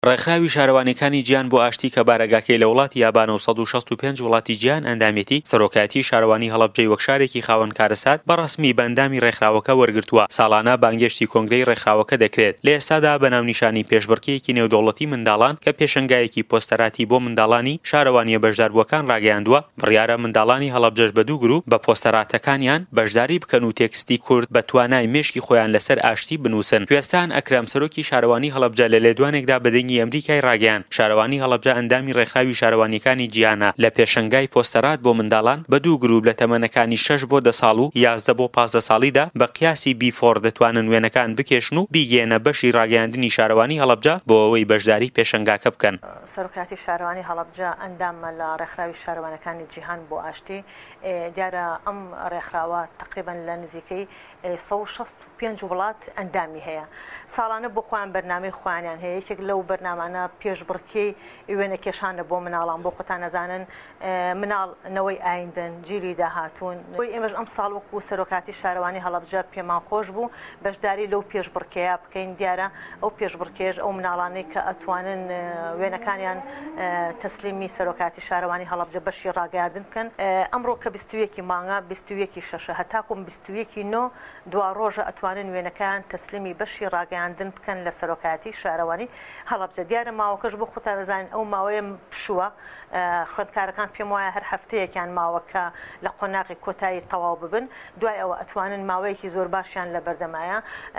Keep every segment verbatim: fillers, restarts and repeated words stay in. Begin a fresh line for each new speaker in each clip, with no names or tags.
ڕێکخراوی شارەوانیەکانی گیان بۆ ئاشتی کە بارەگاکەی لە وڵاتی یابانە و سەد و شەست و پێنج وڵاتی گیان ئەندامێتی سەرۆکایەتی شارەوانی هەڵەبجەی وەک شارێکی خاوەن کارەسات بەڕەسمی بەندامی ڕێکخراوەکە وەرگرتووە. ساڵانە بانگێشتی کۆنگرەی ڕێکخراوەکە دەکرێت. لە ئێستادا بەناونیشانی پێشبڕکێیەکی نێودەوڵەتی منداڵان کە پێشەنگایەکی پۆستەراتی بۆ منداڵانی شارەوانیە بەشداربووەکان ڕاگەیاندووە بڕیارە منداڵانی هەڵەبجەش بە دوو گروپ بە پۆستەراتەکانیان بەشداری بکەن و تێکستی کورد بە توانای مێشکی خۆیان لەسەر ئاشتی بنووسن. کوێستان ئەکرام سەرۆکی شارەوانی هەڵەبجە لە لێدوانێکدا بەدەنگی ئەمریکای ڕاگەیاند شارەوانی هەڵەبجە ئەندامی ڕێکخراوی شارەوانیەکانی گیانە لە پێشەنگای پۆستەرات بۆ منداڵان بە دوو گروپ لە تەمەنەکانی شەش بۆ دە ساڵ و یازدە بۆ پانزدە ساڵیدا بە قیاسی بیفۆر دەتوانن وێنەکان بکێشن و بیگێنە بەشی ڕاگەیاندنی شارەوانی هەڵەبجە بۆ ئەوەی بەشداری پێشەنگاکە بکەن.
سەرۆکایەتی شارەوانی هەڵەبجە ئەندامە لە ڕێکخراوی شارەوانەکانی جیهان بۆ ئاشتی. دیارە ئەم ڕێکخراوە تقریبا لە نزیکەی سەد و شەست و پێنج وڵات ئەندامی هەیە. ساڵانە بۆ خۆیان بەرنامەی خۆیانیان هەیە. یەکێک لەو بەرنامانە پێشبڕکێی وێنەکێشانە بۆ مناڵان بۆ خۆتان نەزانن مناڵنەوەی ئایندن جیلی داهاتوون. بۆی ئێمەش ئەم ساڵ وەکو سەرۆکایەتی شارەوانی هەڵەبجە پێمان خۆش بوو بەشداری لەو پێشبڕکەیە بکەین. دیارە ئەو پێشبڕکێش ئەو مناڵانەی کە ئەتوانن وێنەکانیان تەسلیمی سەرۆکایەتی شارەوانی هەڵەبجە بەشی ڕاگەیاندن بکەن. ئەمڕۆ کە بیست و یەکی مانگە بیست و یەکی شەشە هەتاکوم بیست و یەکی نۆ دوا ڕۆژە ئەتوانن وێنەکان تەسلیمی بەشی ڕاگەیاندن بکەن لە سەرۆکایەتی شارەوانی هەڵەبجە. دیارە ماوەکەش بۆ خۆتان دەزانین ئەو ماوەیە پشووە خوێندکارەکان پێم وایە هەر هەفتەیەکیان ماوەکە لە قۆناغی کۆتایی تەواو ببن. دوای ئەوە ئەتوانن ماوەیەکی زۆر باشیان لە بەردەمایە.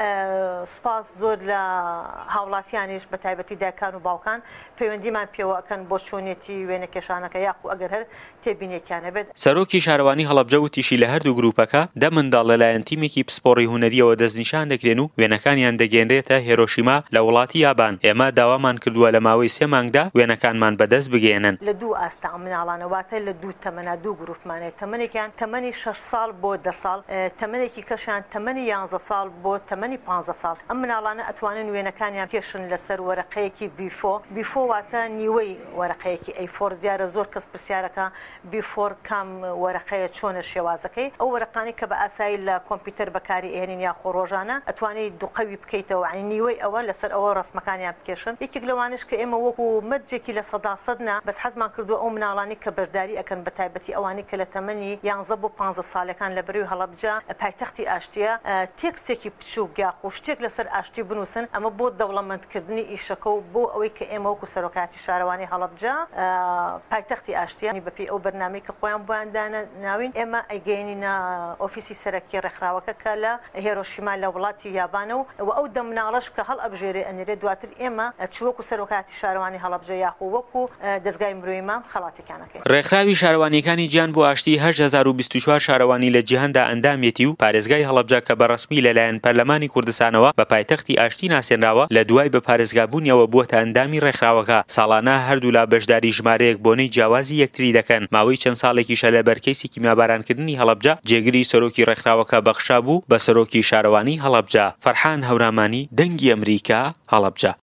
سوپاس زۆر لە هاوڵاتیانیش بە تایبەتی دایکان و باوکان پەیوەندیمان پێوە ئەکەن بۆ چۆنیەتی وێنەکێشانەکە یاخو ئەگەر هەر تێبینێکیانە بێت.
سەرۆکی شارەوانی هەڵەبجە وتیشی لە هەردوو گروپەکە دە منداڵ لەلایەن تیمێکی پسپۆڕی هونەریەوە دەستنیشان دەکرێن و وێنەکانیان دەگەێنرێتە هیرۆشیما لە وڵاتی یابان. ئێمە داوامان کردووە لە ماوەی سێ مانگدا وێنەکانمان بەدەست بگێنن.
لە دوو ئاستا مناڵانەواتە لە دوو تەمەنە دوو گروپمانێت. تەمەنێکیان تەمەنی شەش ساڵ بۆ دە ساڵ، تەمەنێکی کەشیان تەمەنی یانزە ساڵ بۆ تەمەنی پانزدە ساڵ. ئەم مناڵانە ئەتوانن وێنەکانیان کێشن لەسەر وەرەقەیەکی بیفۆ. بیفۆ واتە نیوەی وەرەقەیەکی ئەیفۆر. دیارە زۆر کەس پرسیارەکە بیفۆر کام وەرەقەیە چۆنە شێوازەکەی. ئەو وەرەقانی کە بە ئاسایی لە کۆمپیوتەر بەکاری ئێنین یاخۆ ڕۆژانە ئەتوانێت دووقەوی بکەیتەوە عین نیوەی ئەوە لەسەر ئەوە ڕسمەکانیان بکێشن. یەکێک لەوانش کە ئێمە وەکو مەرجێکی لە سەدا سەدنا بەس حەزمان کردووە ئەو مناڵانی کە بەشداری ئەکەن بە تایبەتی ئەوانی کە لە تەمەنی یانزە بۆ پانزدە ساڵەکان لە بەروی هەڵەبجە پایتەختی ئاشتیە تێکستێکی بچووک یاخۆ شتێک لەسەر ئاشتی بنووسن. ئەمە بۆ دەوڵەمەندکردنی ئیشەکە و بۆ ئەوەی کە ئێمە وەکو سەرۆکایەتی شارەوانی هەڵەبجە پایتەختی ئاشتیە بەپێی ئەو بەرنامەی کە خۆیان بۆیان داناوین ئێمە ئەیگەێنینە ئۆفیسی سەرەکی ڕێکخراوەکە کە لە هیرۆشیما لە وڵاتی یابانە و ئەو دە مناڵەش کە هەڵ ئەبژێرێ ئەنێرێ دواتر ئێمە چوەکو سەرۆکایەتی شارەوانی هەڵەبجە یاخۆ وەکو دەستگای مرۆیی مام خەڵاتەکانەکەین.
ڕێکخراوی شارەوانیەکانی گیان بۆ ئاشتی هەشت هەزار و بیست و چوار شارەوانی لە جیهاندا ئەندامێتی و پارێزگای هەڵەبجە کە بەڕەسمی لەلایەن پەرلەمانی کوردستانەوە بە پایتەختی ئاشتی ناسێنراوە لە دوای بە پارێزگابوونیەوە بووەتە ئەندامی ڕێکخراوەکە. ساڵانە هەردوو لا بەشداری ژمارەیەک بۆنەی جیاوازی یەکتری دەکەن. ماوەی چەند ساڵێکیشە لە بەرکەیسی کیمیابارانکردنی هەڵەبجە جێگری سەرۆکی ڕێکخراوەکە بەخشا بوو بە سەرۆکی شارەوانی هەڵەبجە. فەرحان هەورامانی، دەنگی ئەمریکا، هەڵەبجە.